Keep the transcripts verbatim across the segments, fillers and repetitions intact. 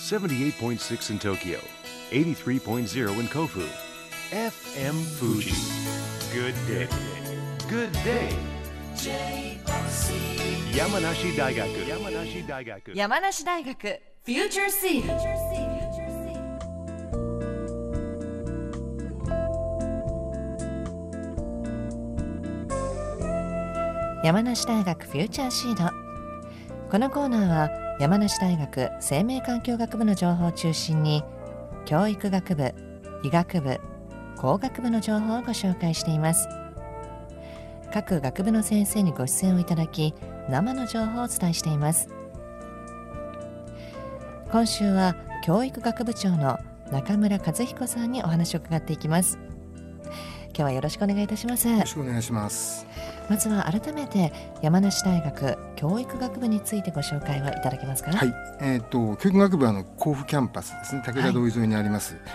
seventy-eight point six in Tokyo, eighty-three point zero in Kofu. エフエム Fuji. Good day. Good day. 山梨大学山梨大学山梨大学フューチャーシード。山梨大学フューチャーシード。このコーナーは山梨大学生命環境学部の情報を中心に教育学部、医学部、工学部の情報をご紹介しています。各学部の先生にご出演をいただき、生の情報をお伝えしています。今週は教育学部長の中村和彦さんにお話を伺っていきます。今日はよろしくお願いいたします。 よろしくお願いします。 まずは改めて山梨大学教育学部についてご紹介をいただけますか。 はい、えー、と教育学部はあの甲府キャンパスですね、武田通り沿いにあります。はい、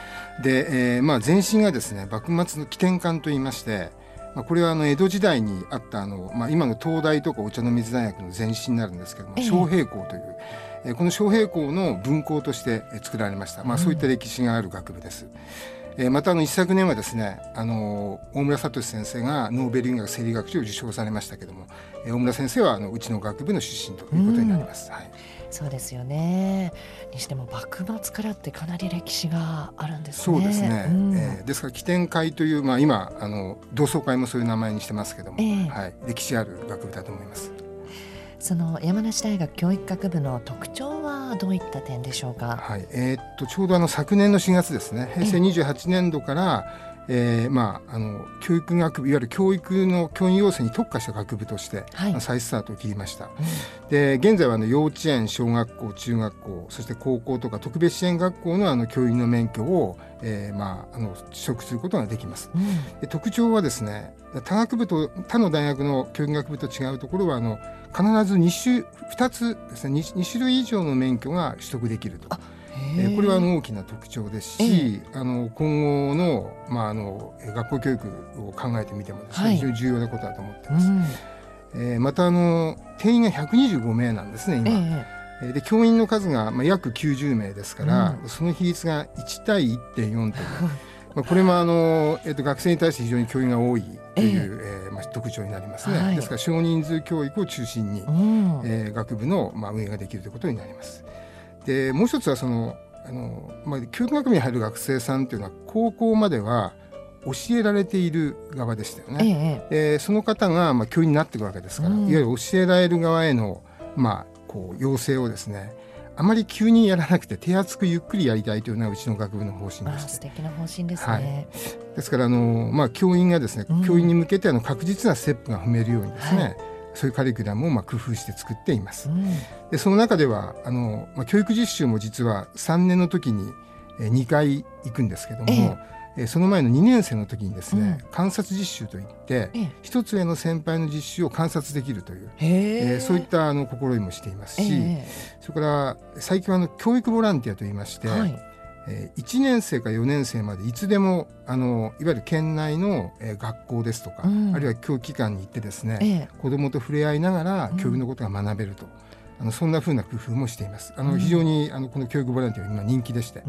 で、えーまあ、前身がですね幕末の起点館といいまして、まあ、これはあの江戸時代にあったあの、まあ、今の東大とかお茶の水大学の前身になるんですけども、昌平校という、えー、この昌平校の分校として作られました。まあ、そういった歴史がある学部です。うん、えー、またあの一昨年はですね、あの大村聡先生がノーベル医学生理学賞を受賞されましたけども、えー、大村先生はあのうちの学部の出身ということになります。うん、はい、 そうですよね。にしても幕末からってかなり歴史があるんですね。 そうですね。うん、えー、ですから起点会という、まあ、今あの同窓会もそういう名前にしてますけども、えーはい、歴史ある学部だと思います。 その山梨大学教育学部の特徴はどういった点でしょうか。 はい、えー、っとちょうどあの昨年のしがつですね、平成にじゅうはちねんどから、えーまあ、あの教育学部、いわゆる教育の教員養成に特化した学部として、はい、再スタートを切りました。うん、で現在はあの幼稚園、小学校、中学校、そして高校とか特別支援学校のあの教員の免許を、えーまあ、あの取得することができます。うん、で特徴はですね、他学部と他の大学の教育学部と違うところはあの必ず 2, 種ふたつですね 2, 2種類以上の免許が取得できると。えー、これはあの大きな特徴ですし、えー、あの今後の、まあ、あの学校教育を考えてみてもですね、はい、非常に重要なことだと思っています。うん、えー、またあの定員がひゃくにじゅうごめいなんですね今。えー、で教員の数が、まあ、約きゅうじゅうめいですから、うん、その比率がいちたいいってんよんというまあこれもあの、えー、と学生に対して非常に教員が多いという、えーえーまあ、特徴になりますね。はい、ですから少人数教育を中心に、うん、えー、学部の、まあ、運営ができるということになります。でもう一つはそのあの、まあ、教育学部に入る学生さんというのは高校までは教えられている側でしたよね。ええ、えー、その方が、まあ、教員になっていくわけですから、うん、いわゆる教えられる側への、まあ、こう要請をですねあまり急にやらなくて手厚くゆっくりやりたいというのがうちの学部の方針でして、 素敵な方針ですね。 はい、ですからあの、まあ、教員がですね、うん、教員に向けてあの確実なステップが踏めるようにですね、はい、そういうカリキュラムをまあ工夫して作っています。うん、でその中ではあの、まあ、教育実習も実はさんねんの時ににかい行くんですけども、ええ、その前のにねんせいの時にですね、うん、観察実習といって一つ上の先輩の実習を観察できるという、えー、そういったあの試みもしていますし、それから最近はあの教育ボランティアといいまして、はい、えー、いちねんせいからよねんせいまでいつでもあのいわゆる県内の、えー、学校ですとか、うん、あるいは教育機関に行ってですね、ええ、子どもと触れ合いながら教育のことが学べると、うん、あのそんな風な工夫もしています。あの非常にあのこの教育ボランティアは今人気でして、うん、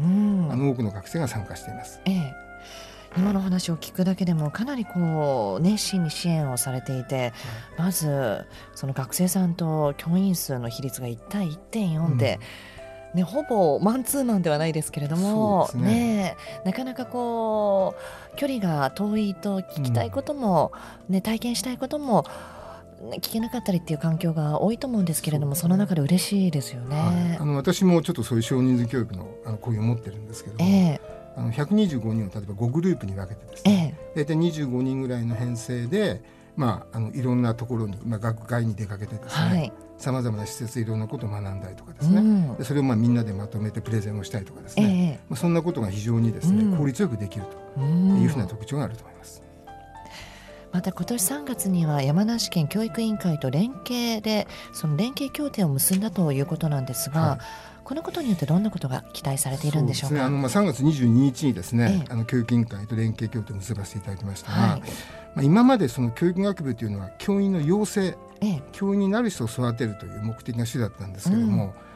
あの多くの学生が参加しています。 ええ、今の話を聞くだけでもかなりこう熱心に支援をされていて、うん、まずその学生さんと教員数の比率がいちたいいってんよんで、うんね、ほぼマンツーマンではないですけれども、ねね、なかなかこう距離が遠いと聞きたいことも、うんね、体験したいことも聞けなかったりっていう環境が多いと思うんですけれども、 そ,、ね、その中で嬉しいですよね。 はい、あの私もちょっとそういう少人数教育のあの講義を持ってるんですけども、えー、あのひゃくにじゅうごにんを例えばごグループに分けてですね、えー、大体にじゅうごにんぐらいの編成で、まあ、あのいろんなところに、まあ、学会に出かけてですね、さまざまな施設でいろんなことを学んだりとかですね、うん、でそれをまあみんなでまとめてプレゼンをしたりとかですね、えーまあ、そんなことが非常にですね、うん、効率よくできるというふうな特徴があると思います。 また今年さんがつには山梨県教育委員会と連携でその連携協定を結んだということなんですが、はい、このことによってどんなことが期待されているんでしょうか。 そうですね、あのまあさんがつにじゅうににちにですね、ええ、あの教育委員会と連携協定を結ばせていただきましたが、はい、まあ、今までその教育学部というのは教員の養成、ええ、教員になる人を育てるという目的が主だったんですけれども、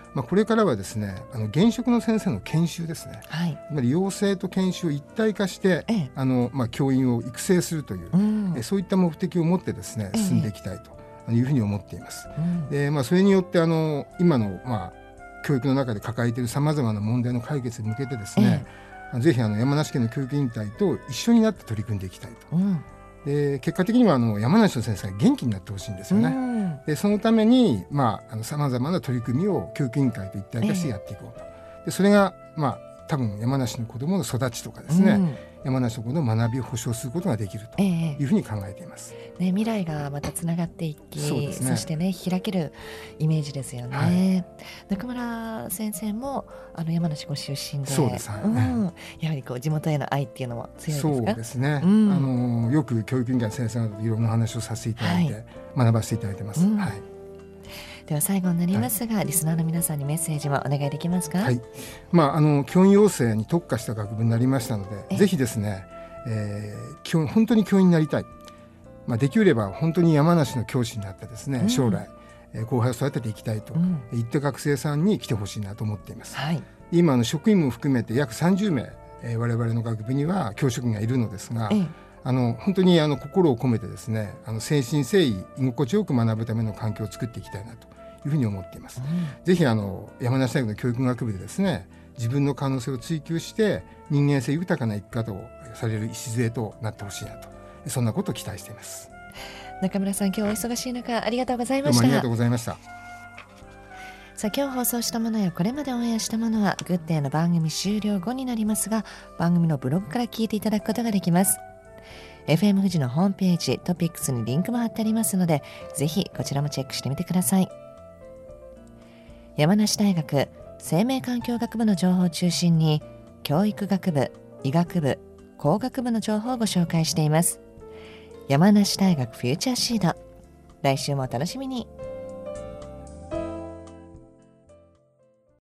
まあ、これからはですねあの現職の先生の研修ですね、 はい、 つまり養成と研修を一体化して、ええあのまあ、教員を育成するという、うん、えそういった目的を持ってですね進んでいきたいというふうに思っています、うん、でまあ、それによってあの今の、まあ、教育の中で抱えているさまざまな問題の解決に向けてですね、ええ、ぜひあの山梨県の教育委員会と一緒になって取り組んでいきたいと、うん、で結果的にはあの山梨の先生が元気になってほしいんですよね、うん、でそのためにさまざまな取り組みを教育委員会と一体化してやっていこうと、えー、でそれが、まあ、多分山梨の子どもの育ちとかですね、うん、山梨の子どもの学びを保障することができるというふうに考えています、 えーね、未来がまたつながっていき そ,、ね、そしてね開けるイメージですよね、はい、中村先生もあの山梨ご出身で、 そうです、はい、うん、 やはりこう地元への愛っていうのも強いですか？ そうですね、うん、あのよく教育委員会の先生などといろんな話をさせていただいて、はい、学ばせていただいてます、うん、はい。 では最後になりますが、はい、リスナーの皆さんにメッセージもお願いできますか？ はい、まあ、あの教員養成に特化した学部になりましたので、ぜひですね、えー、本当に教員になりたい、まあ、できれば本当に山梨の教師になってですね、うん、将来、えー、後輩を育てていきたいといった学生さんに来てほしいなと思っています、はい、今の職員も含めて約さんじゅうめい、えー、我々の学部には教職員がいるのですが、ええ、あの本当にあの心を込めてですねあの誠心誠意居心地よく学ぶための環境を作っていきたいなというふうに思っています、うん、ぜひあの山梨大学の教育学部でですね自分の可能性を追求して人間性豊かな生き方をされる礎となってほしいなと、そんなことを期待しています。 中村さん、今日お忙しい中ありがとうございました。 どうもありがとうございました。 さあ、今日放送したものやこれまでオンエアしたものはグッデイの番組終了後になりますが、番組のブログから聞いていただくことができます。 エフエム 富士のホームページトピックスにリンクも貼ってありますので、ぜひこちらもチェックしてみてください。山梨大学生命環境学部の情報を中心に教育学部、医学部、工学部の情報をご紹介しています。山梨大学フューチャーシード、来週もお楽しみに。